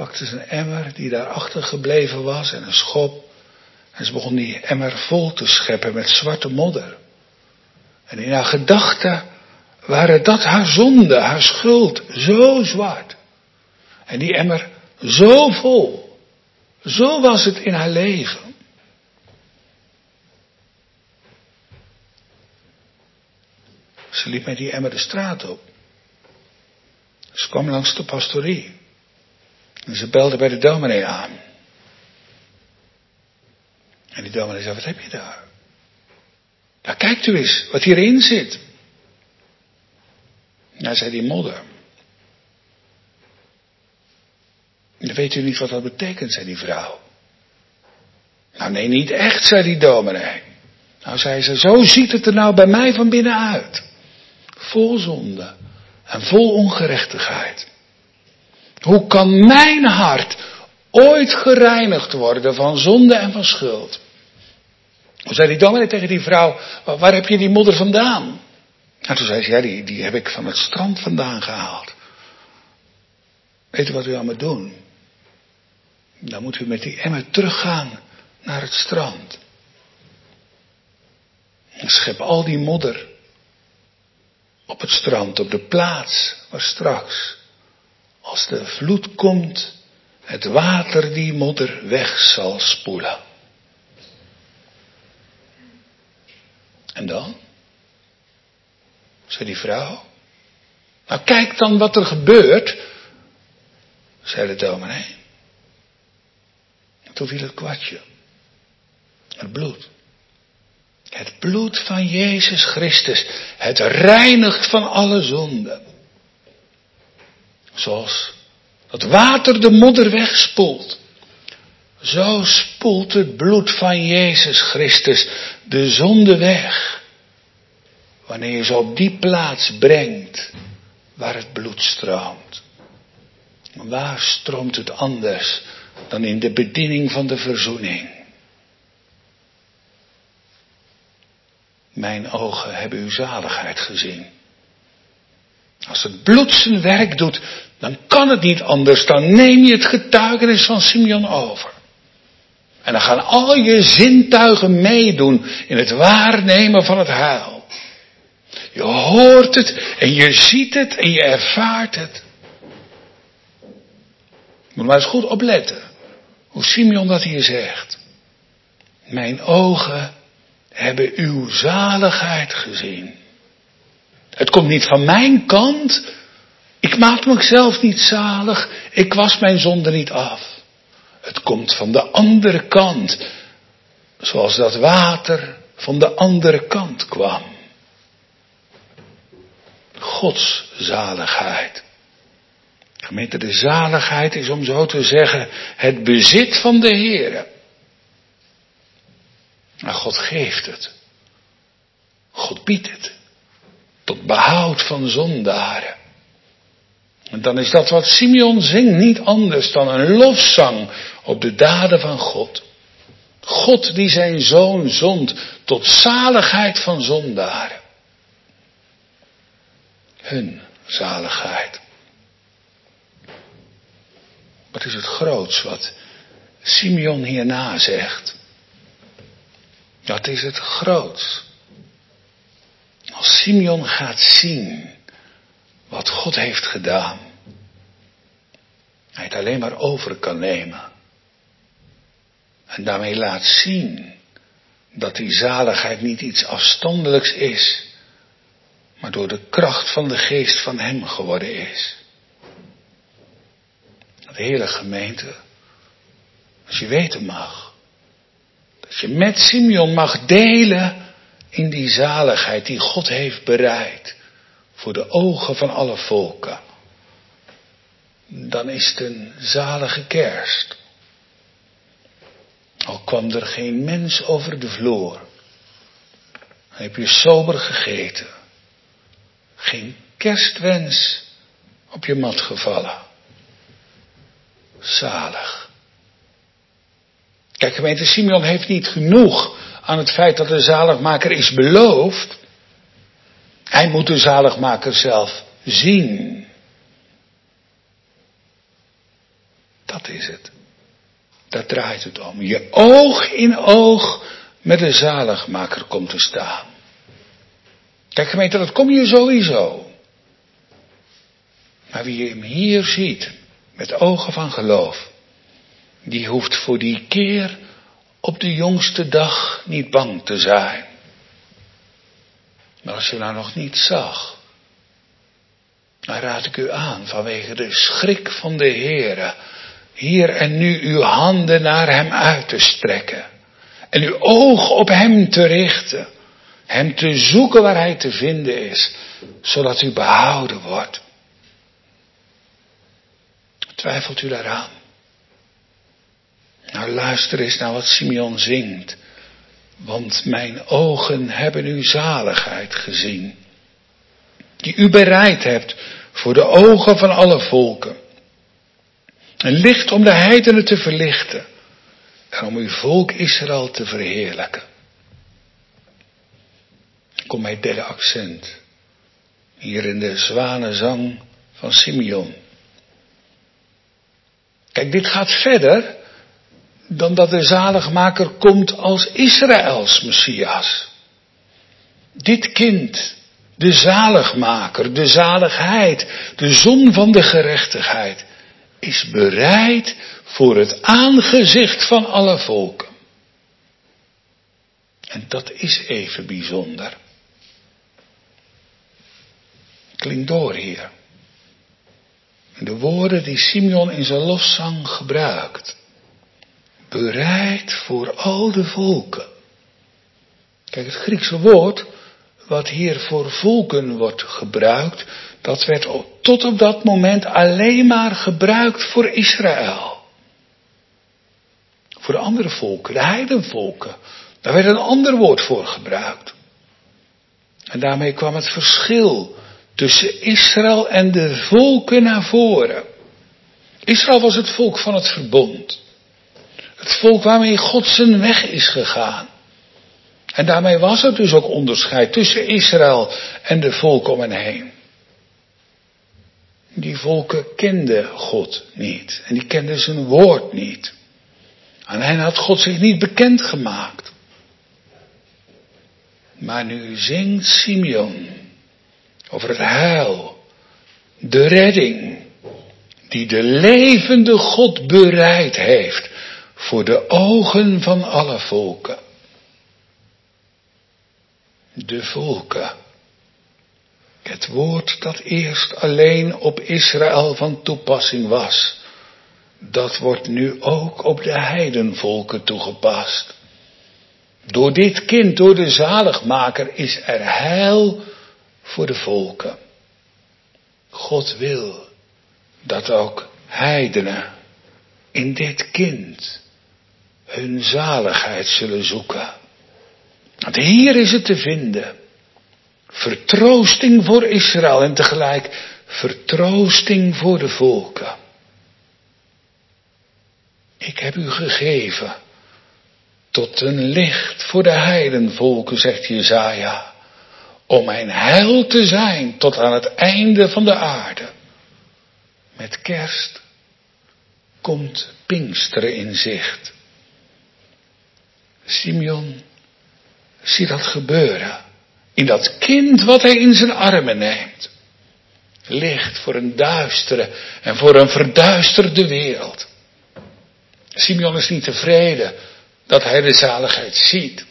pakte ze een emmer die daar achtergebleven was en een schop. En ze begon die emmer vol te scheppen met zwarte modder. En in haar gedachten waren dat haar zonde, haar schuld, zo zwart. En die emmer zo vol. Zo was het in haar leven. Ze liep met die emmer de straat op. Ze kwam langs de pastorie. En ze belde bij de dominee aan. En die dominee zei, wat heb je daar? Ja, kijkt u eens wat hierin zit. Nou, zei die modder. Dan weet u niet wat dat betekent, zei die vrouw. Nou nee, niet echt, zei die dominee. Nou, zei ze, zo ziet het er nou bij mij van binnenuit. Vol zonde en vol ongerechtigheid. Hoe kan mijn hart ooit gereinigd worden van zonde en van schuld? Toen zei die dominee tegen die vrouw, waar heb je die modder vandaan? En toen zei ze, ja, die heb ik van het strand vandaan gehaald. Weet u wat u aan moet doen? Dan moet u met die emmer teruggaan naar het strand. En schep al die modder op het strand, op de plaats waar straks, als de vloed komt, het water die modder weg zal spoelen. En dan? Zei die vrouw. Nou, kijk dan wat er gebeurt, zei de dominee. En toen viel het kwartje. Het bloed. Het bloed van Jezus Christus. Het reinigt van alle zonden. Zoals dat water de modder wegspoelt. Zo spoelt het bloed van Jezus Christus de zonde weg. Wanneer je ze op die plaats brengt waar het bloed stroomt. Waar stroomt het anders dan in de bediening van de verzoening? Mijn ogen hebben uw zaligheid gezien. Als het bloed zijn werk doet, dan kan het niet anders. Dan neem je het getuigenis van Simeon over. En dan gaan al je zintuigen meedoen in het waarnemen van het heil. Je hoort het en je ziet het en je ervaart het. Moet maar eens goed opletten hoe Simeon dat hier zegt. Mijn ogen hebben uw zaligheid gezien. Het komt niet van mijn kant. Ik maak mezelf niet zalig. Ik was mijn zonde niet af. Het komt van de andere kant. Zoals dat water van de andere kant kwam. Gods zaligheid. Gemeente, de zaligheid is, om zo te zeggen, het bezit van de Heere. Maar God geeft het. God biedt het. Tot behoud van zondaren. En dan is dat wat Simeon zingt niet anders dan een lofzang op de daden van God. God die zijn zoon zond tot zaligheid van zondaren. Hun zaligheid. Wat is het groots wat Simeon hierna zegt? Dat is het groots. Als Simeon gaat zien wat God heeft gedaan. Hij het alleen maar over kan nemen. En daarmee laat zien dat die zaligheid niet iets afstandelijks is, maar door de kracht van de geest van hem geworden is. De hele gemeente, als je weten mag, dat je met Simeon mag delen in die zaligheid die God heeft bereid voor de ogen van alle volken. Dan is het een zalige kerst. Al kwam er geen mens over de vloer. Dan heb je sober gegeten. Geen kerstwens op je mat gevallen. Zalig. Kijk, gemeente, Simeon heeft niet genoeg aan het feit dat de zaligmaker is beloofd. Hij moet de zaligmaker zelf zien. Dat is het. Daar draait het om. Je oog in oog met de zaligmaker komt te staan. Kijk gemeente, dat kom je sowieso. Maar wie hem hier ziet, met ogen van geloof, die hoeft voor die keer op de jongste dag niet bang te zijn. Maar als je nou nog niet zag, dan raad ik u aan vanwege de schrik van de Heere, hier en nu uw handen naar hem uit te strekken. En uw oog op hem te richten. Hem te zoeken waar hij te vinden is, zodat u behouden wordt. Twijfelt u daaraan? Nou, luister eens naar wat Simeon zingt. Want mijn ogen hebben uw zaligheid gezien. Die u bereid hebt voor de ogen van alle volken. Een licht om de heidenen te verlichten. En om uw volk Israël te verheerlijken. Kom mijn derde accent. Hier in de zwanenzang van Simeon. Kijk, dit gaat verder dan dat de zaligmaker komt als Israëls Messias. Dit kind, de zaligmaker, de zaligheid, de zon van de gerechtigheid, is bereid voor het aangezicht van alle volken. En dat is even bijzonder. Klink door hier. De woorden die Simeon in zijn lofzang gebruikt. Bereid voor al de volken. Kijk, het Griekse woord wat hier voor volken wordt gebruikt, dat werd tot op dat moment alleen maar gebruikt voor Israël. Voor de andere volken, de heidenvolken, daar werd een ander woord voor gebruikt. En daarmee kwam het verschil tussen Israël en de volken naar voren. Israël was het volk van het verbond. Het volk waarmee God zijn weg is gegaan. En daarmee was er dus ook onderscheid tussen Israël en de volken om hen heen. Die volken kenden God niet. En die kenden zijn woord niet. Aan hen had God zich niet bekendgemaakt. Maar nu zingt Simeon over het heil, de redding, die de levende God bereid heeft voor de ogen van alle volken. De volken. Het woord dat eerst alleen op Israël van toepassing was, dat wordt nu ook op de heidenvolken toegepast. Door dit kind, door de zaligmaker, is er heil voor de volken. God wil dat ook heidenen in dit kind hun zaligheid zullen zoeken. Want hier is het te vinden. Vertroosting voor Israël en tegelijk vertroosting voor de volken. Ik heb u gegeven tot een licht voor de heidenvolken, zegt Jesaja, om mijn heil te zijn tot aan het einde van de aarde. Met kerst komt Pinksteren in zicht. Simeon ziet dat gebeuren. In dat kind wat hij in zijn armen neemt. Licht voor een duistere en voor een verduisterde wereld. Simeon is niet tevreden dat hij de zaligheid ziet.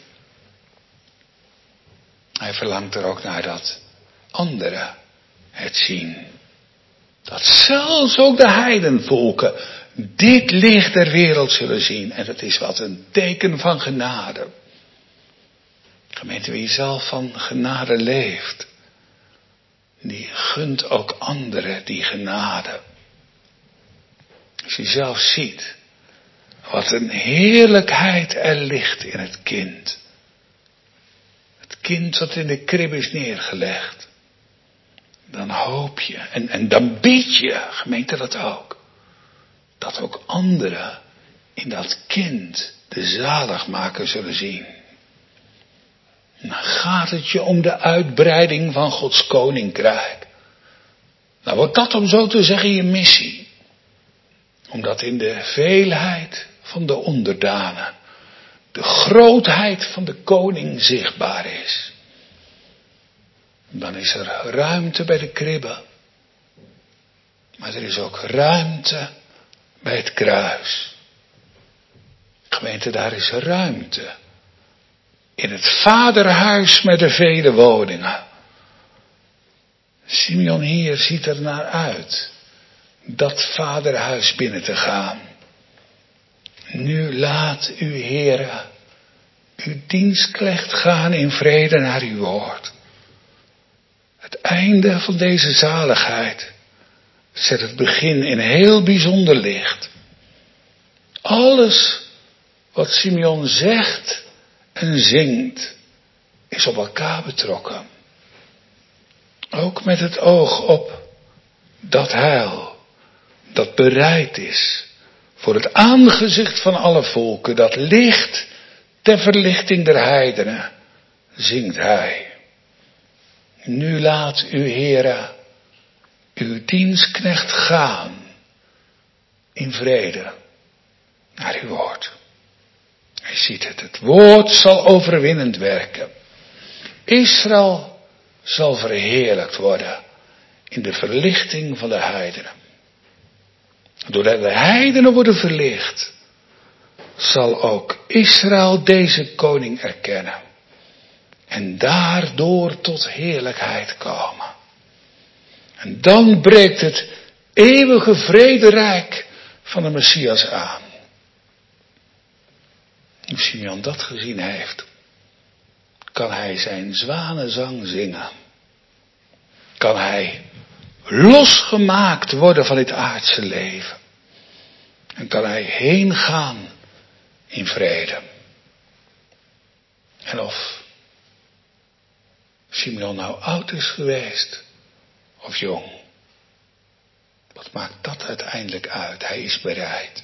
Hij verlangt er ook naar dat anderen het zien. Dat zelfs ook de heidenvolken dit licht der wereld zullen zien. En dat is wat een teken van genade. Gemeente, wie zelf van genade leeft, die gunt ook anderen die genade. Als je zelf ziet wat een heerlijkheid er ligt in het kind. Het kind dat in de krib is neergelegd. Dan hoop je en dan bid je, gemeente, dat ook. Dat ook anderen in dat kind de zaligmaker zullen zien. Dan gaat het je om de uitbreiding van Gods koninkrijk. Nou wordt dat, om zo te zeggen, je missie. Omdat in de veelheid van de onderdanen de grootheid van de koning zichtbaar is. Dan is er ruimte bij de kribbe. Maar er is ook ruimte bij het kruis. Gemeente, daar is ruimte. In het vaderhuis met de vele woningen. Simeon hier ziet er naar uit dat vaderhuis binnen te gaan. Nu laat u, Heere, uw dienstknecht gaan in vrede naar uw woord. Het einde van deze zaligheid zet het begin in heel bijzonder licht. Alles wat Simeon zegt en zingt is op elkaar betrokken. Ook met het oog op dat heil dat bereid is voor het aangezicht van alle volken, dat licht ter verlichting der heidenen, zingt hij. Nu laat u, Heere, uw dienstknecht gaan in vrede naar uw woord. Hij ziet het. Het woord zal overwinnend werken. Israël zal verheerlijkt worden in de verlichting van de heidenen. Doordat de heidenen worden verlicht, zal ook Israël deze koning erkennen. En daardoor tot heerlijkheid komen. En dan breekt het eeuwige vrederijk van de Messias aan. Hoe Simeon dat gezien heeft, kan hij zijn zwanenzang zingen. Kan hij losgemaakt worden van dit aardse leven. En kan hij heen gaan in vrede. En of Simeon nou oud is geweest of jong, wat maakt dat uiteindelijk uit? Hij is bereid.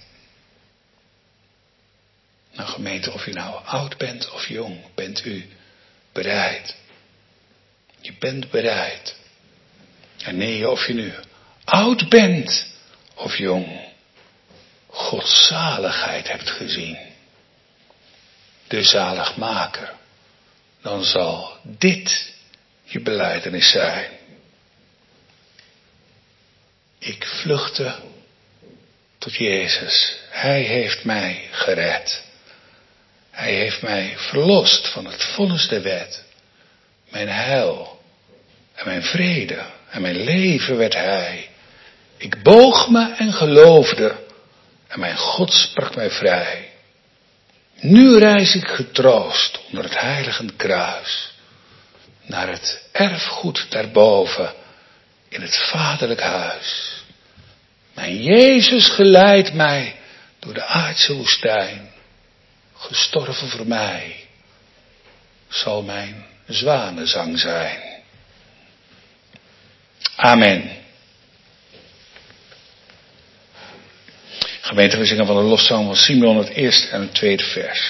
Nou gemeente, of u nou oud bent of jong, bent u bereid. Je bent bereid. En nee, of je nu oud bent of jong, Gods zaligheid hebt gezien, de zaligmaker, dan zal dit je belijdenis zijn. Ik vluchtte tot Jezus. Hij heeft mij gered. Hij heeft mij verlost van het vonnis der wet. Mijn heil en mijn vrede en mijn leven werd hij. Ik boog me en geloofde en mijn God sprak mij vrij. Nu reis ik getroost onder het heilige kruis naar het erfgoed daarboven in het vaderlijk huis. Mijn Jezus geleidt mij door de aardse woestijn. Gestorven voor mij zal mijn zwanenzang zijn. Amen. Gemeente, we zingen van de loszang van Simeon het eerste en het tweede vers.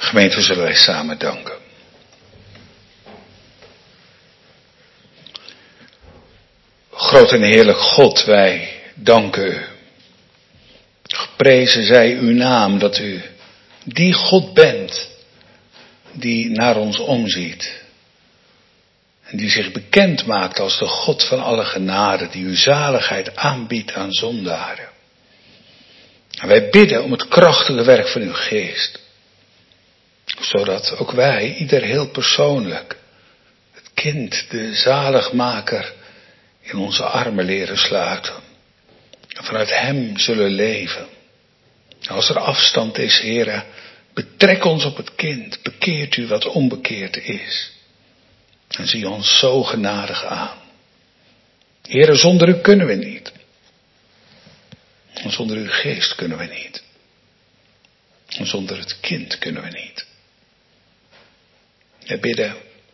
Gemeente, zullen wij samen danken. Groot en heerlijk God, wij danken u. Geprezen zij uw naam, dat u die God bent die naar ons omziet. En die zich bekend maakt als de God van alle genade, die uw zaligheid aanbiedt aan zondaren. En wij bidden om het krachtige werk van uw geest. Zodat ook wij, ieder heel persoonlijk, het kind, de zaligmaker, in onze armen leren sluiten. En vanuit hem zullen leven. En als er afstand is, Heere, betrek ons op het kind. Bekeert u wat onbekeerd is. En zie ons zo genadig aan. Heere, zonder u kunnen we niet. En zonder uw geest kunnen we niet. En zonder het kind kunnen we niet. We bidden,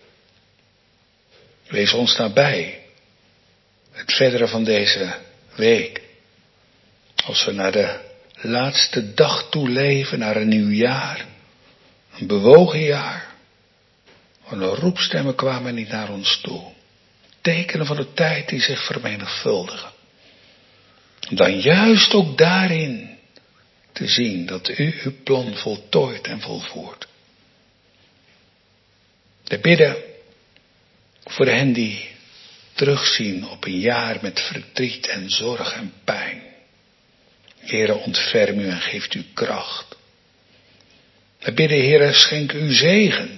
wees ons nabij. Het verdere van deze week. Als we naar de laatste dag toe leven, naar een nieuw jaar. Een bewogen jaar. Want de roepstemmen kwamen niet naar ons toe. Tekenen van de tijd die zich vermenigvuldigen. Dan juist ook daarin te zien dat u uw plan voltooit en volvoert. We bidden voor hen die terugzien op een jaar met verdriet en zorg en pijn. Heere, ontferm u en geeft u kracht. We bidden, Heere, schenk u zegen.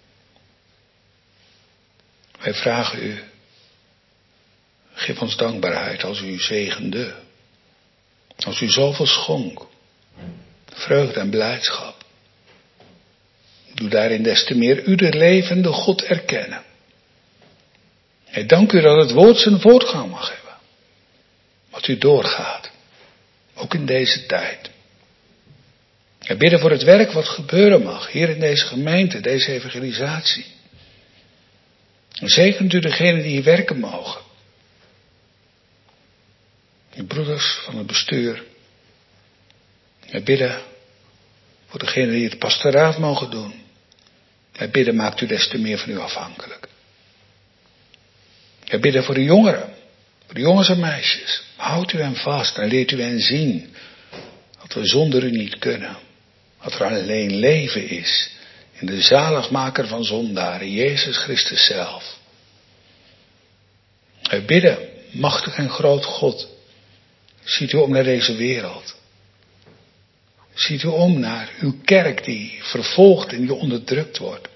Wij vragen u, geef ons dankbaarheid als u zegende. Als u zoveel schonk. Vreugde en blijdschap. Doe daarin des te meer u de levende God erkennen. En dank u dat het woord zijn voortgang mag hebben. Wat u doorgaat. Ook in deze tijd. En bidden voor het werk wat gebeuren mag. Hier in deze gemeente, deze evangelisatie. En zegent u degenen die hier werken mogen. De broeders van het bestuur. Wij bidden voor degenen die het pastoraat mogen doen. Wij bidden, maakt u des te meer van u afhankelijk. Wij bidden voor de jongeren. Voor de jongens en meisjes. Houdt u hen vast en leert u hen zien. Dat we zonder u niet kunnen. Dat er alleen leven is. In de zaligmaker van zondaren. Jezus Christus zelf. Wij bidden, machtig en groot God. Ziet u om naar deze wereld. Ziet u om naar uw kerk die vervolgd en die onderdrukt wordt.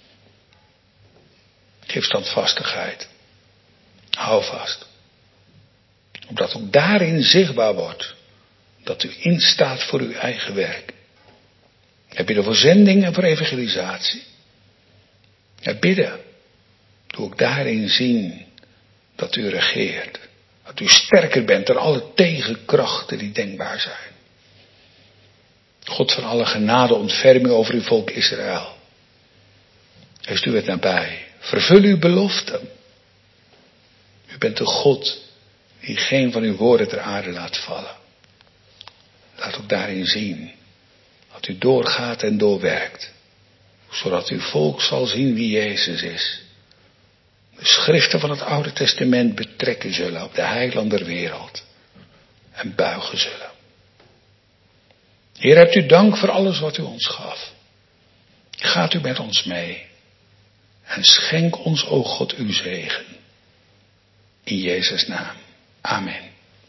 Geef standvastigheid. Hou vast. Opdat ook daarin zichtbaar wordt dat u instaat voor uw eigen werk. Wij bidden voor zending en voor evangelisatie. Wij bidden. Doe ook daarin zien dat u regeert. Dat u sterker bent dan alle tegenkrachten die denkbaar zijn. God van alle genade, ontferm u over uw volk Israël. Heeft u het nabij. Vervul uw beloften. U bent de God die geen van uw woorden ter aarde laat vallen. Laat ook daarin zien dat u doorgaat en doorwerkt. Zodat uw volk zal zien wie Jezus is. De schriften van het Oude Testament betrekken zullen op de heiland der wereld. En buigen zullen. Heer, hebt u dank voor alles wat u ons gaf. Gaat u met ons mee. En schenk ons, o God, uw zegen. In Jezus' naam. Amen.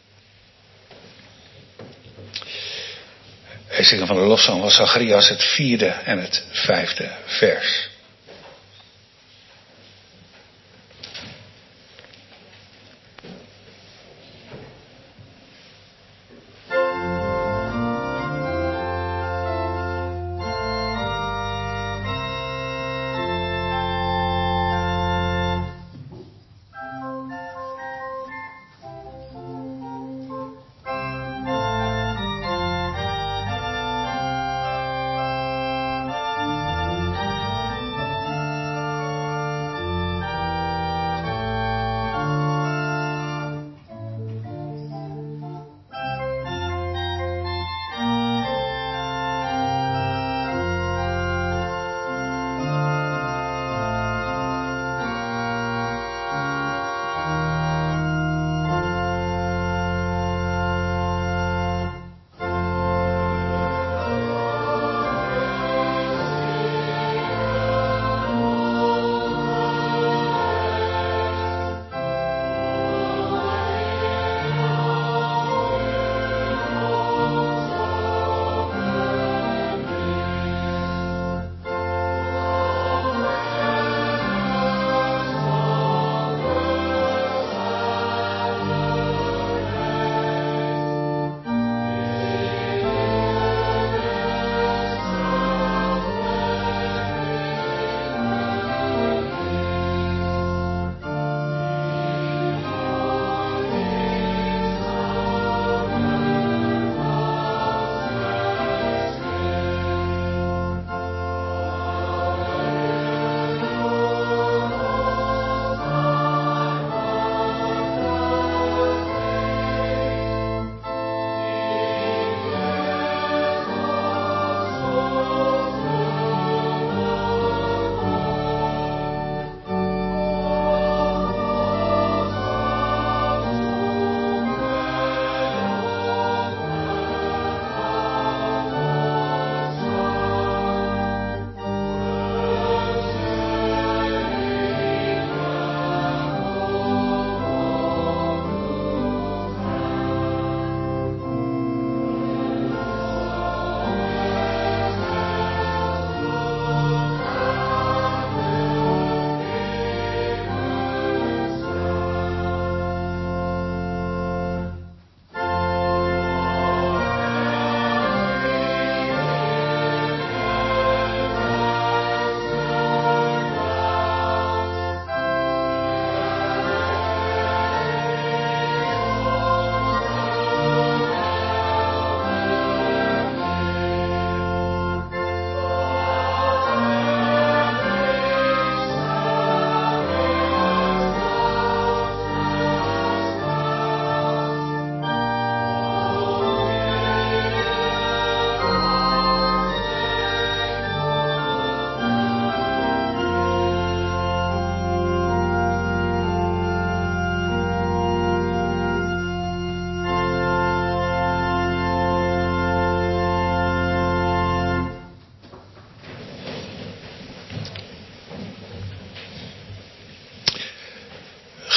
Het zingen van de lofzang was Zacharias het 4e en het 5e vers.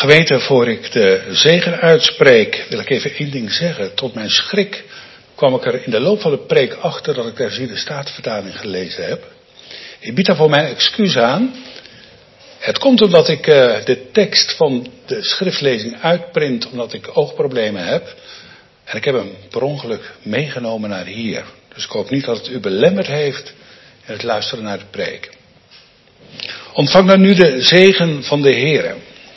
Gemeente, voor ik de zegen uitspreek, wil ik even één ding zeggen. Tot mijn schrik kwam ik er in de loop van de preek achter dat ik de herziene Statenvertaling gelezen heb. Ik bied daarvoor mijn excuus aan. Het komt omdat ik de tekst van de schriftlezing uitprint, omdat ik oogproblemen heb. En ik heb hem per ongeluk meegenomen naar hier. Dus ik hoop niet dat het u belemmerd heeft in het luisteren naar de preek. Ontvang dan nu de zegen van de Heere.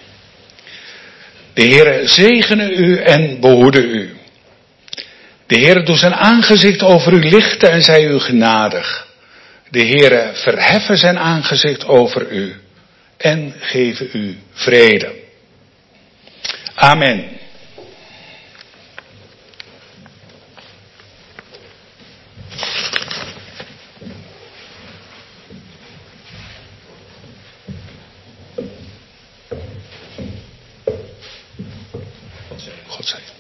De Heere zegene u en behoede u. De Heere doet zijn aangezicht over u lichten en zij u genadig. De Heere verheffen zijn aangezicht over u en geven u vrede. Amen. God zegen.